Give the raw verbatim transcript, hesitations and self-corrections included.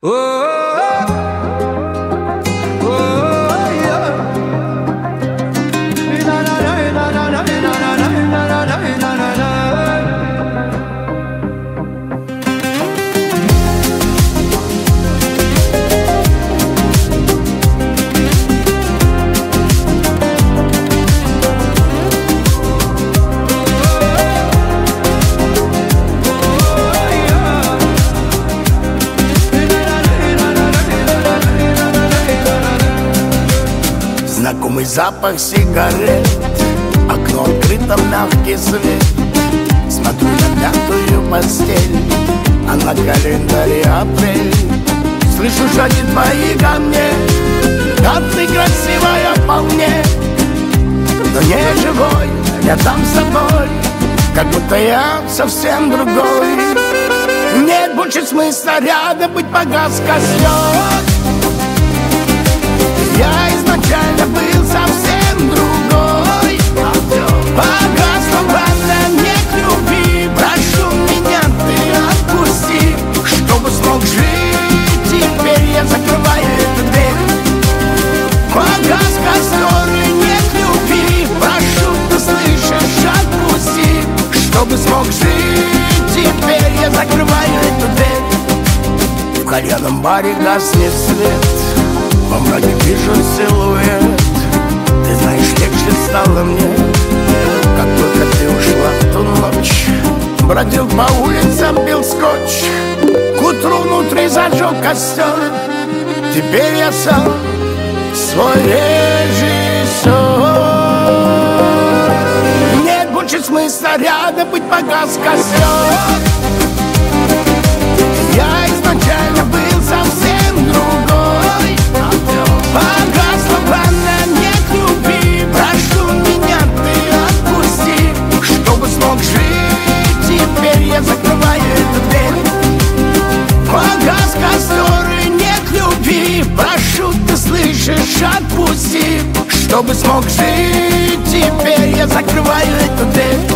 Знакомый запах сигарет, окно открыто, мягкий свет. Смотрю на мягкую постель, а на календаре апрель. Слышу шаги твои ко мне, как ты красивая вполне. Но не живой, рядом с тобой, как будто я совсем другой. Нет больше смысла рядом быть, погас костер. Я изначально был совсем другой. Погасла пламя, нет любви. Прошу меня, ты отпусти, чтобы смог жить. Теперь я закрываю эту дверь. Погас костер, и нет любви. Прошу, ты слышишь, отпусти, чтобы смог жить. Теперь я закрываю эту дверь. В кальянном баре гаснет свет, во мраке вижу силуэт. Ты знаешь, легче стало мне, как только ты ушла в ту ночь. Бродил по улицам, пил скотч, к утру внутри зажег костер. Теперь я сам свой режиссер. Нет больше смысла рядом быть, погас костер. Я изначально был совсем другой. Погасла пламя, нет любви. Прошу меня, ты отпусти, чтобы смог жить. Теперь я закрываю эту дверь. Погас костер, и нет любви. Прошу, ты слышишь, отпусти, чтобы смог жить. Теперь я закрываю эту дверь.